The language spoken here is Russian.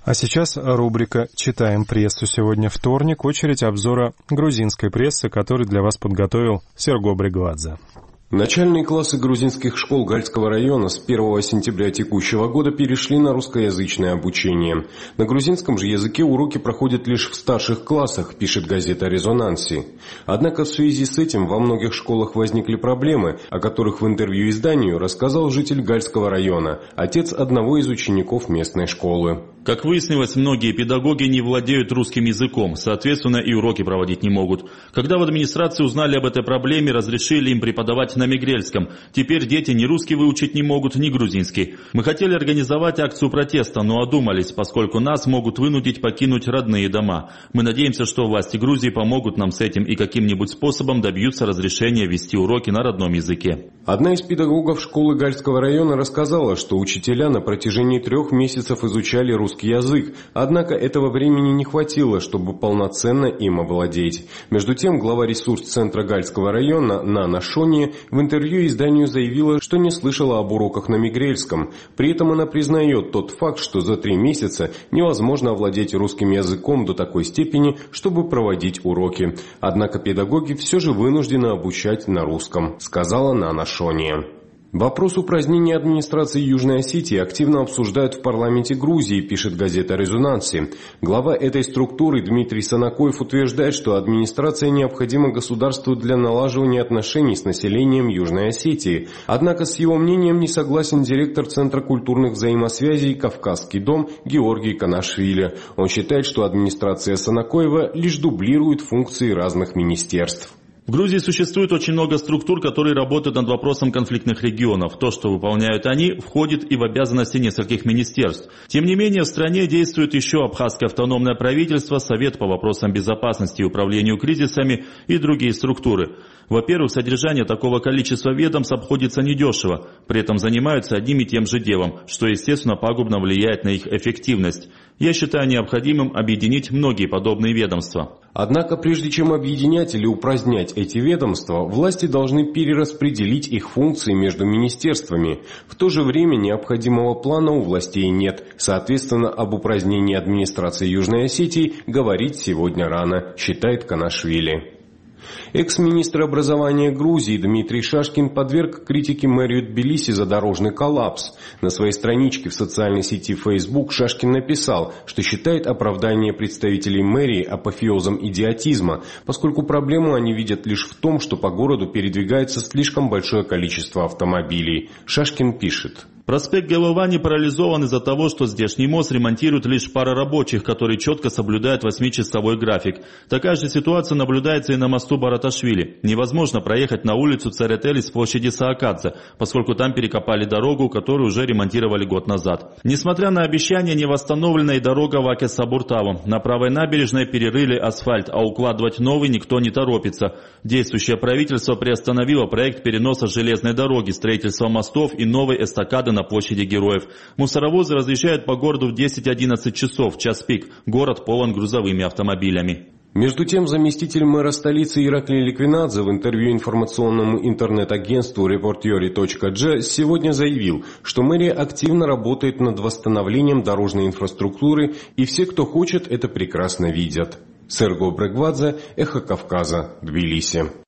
А сейчас рубрика «Читаем прессу». Сегодня вторник, очередь обзора грузинской прессы, который для вас подготовил Серго Брегвадзе. Начальные классы грузинских школ Гальского района с 1 сентября текущего года перешли на русскоязычное обучение. На грузинском же языке уроки проходят лишь в старших классах, пишет газета «Резонанси». Однако в связи с этим во многих школах возникли проблемы, о которых в интервью изданию рассказал житель Гальского района, отец одного из учеников местной школы. Как выяснилось, многие педагоги не владеют русским языком, соответственно, и уроки проводить не могут. Когда в администрации узнали об этой проблеме, разрешили им преподавать на мигрельском. Теперь дети ни русский выучить не могут, ни грузинский. Мы хотели организовать акцию протеста, но одумались, поскольку нас могут вынудить покинуть родные дома. Мы надеемся, что власти Грузии помогут нам с этим и каким-нибудь способом добьются разрешения вести уроки на родном языке. Одна из педагогов школы Гальского района рассказала, что учителя на протяжении 3 месяцев изучали русский язык, однако этого времени не хватило, чтобы полноценно им овладеть. Между тем, глава ресурс-центра Гальского района Нана Шони в интервью изданию заявила, что не слышала об уроках на мигрельском. При этом она признает тот факт, что за 3 месяца невозможно овладеть русским языком до такой степени, чтобы проводить уроки. Однако педагоги все же вынуждены обучать на русском, сказала Нана Шони. Вопрос упразднения администрации Южной Осетии активно обсуждают в парламенте Грузии, пишет газета «Резонанси». Глава этой структуры Дмитрий Санакоев утверждает, что администрация необходима государству для налаживания отношений с населением Южной Осетии. Однако с его мнением не согласен директор Центра культурных взаимосвязей «Кавказский дом» Георгий Канашвили. Он считает, что администрация Санакоева лишь дублирует функции разных министерств. В Грузии существует очень много структур, которые работают над вопросом конфликтных регионов. То, что выполняют они, входит и в обязанности нескольких министерств. Тем не менее, в стране действует еще Абхазское автономное правительство, Совет по вопросам безопасности и управлению кризисами и другие структуры. Во-первых, содержание такого количества ведомств обходится недешево, при этом занимаются одним и тем же делом, что, естественно, пагубно влияет на их эффективность. Я считаю необходимым объединить многие подобные ведомства. Однако, прежде чем объединять или упразднять эти ведомства, власти должны перераспределить их функции между министерствами. В то же время необходимого плана у властей нет. Соответственно, об упразднении администрации Южной Осетии говорить сегодня рано, считает Канашвили. Экс-министр образования Грузии Дмитрий Шашкин подверг критике мэрию Тбилиси за дорожный коллапс. На своей страничке в социальной сети Facebook Шашкин написал, что считает оправдание представителей мэрии апофеозом идиотизма, поскольку проблему они видят лишь в том, что по городу передвигается слишком большое количество автомобилей. Шашкин пишет. Проспект Головани парализован из-за того, что здешний мост ремонтирует лишь пара рабочих, которые четко соблюдают 8-часовой график. Такая же ситуация наблюдается и на мосту Бараташвили. Невозможно проехать на улицу Церетели с площади Саакадзе, поскольку там перекопали дорогу, которую уже ремонтировали год назад. Несмотря на обещания, не восстановлена и дорога в Акес-Сабуртаву. На правой набережной перерыли асфальт, а укладывать новый никто не торопится. Действующее правительство приостановило проект переноса железной дороги, строительства мостов и новой эстакады на площади Героев. Мусоровозы разъезжают по городу в 10-11 часов, в час пик. Город полон грузовыми автомобилями. Между тем, заместитель мэра столицы Ираклий Ликвинадзе в интервью информационному интернет-агентству Reportiori.g сегодня заявил, что мэрия активно работает над восстановлением дорожной инфраструктуры, и все, кто хочет, это прекрасно видят. Серго Брегвадзе, Эхо Кавказа, Тбилиси.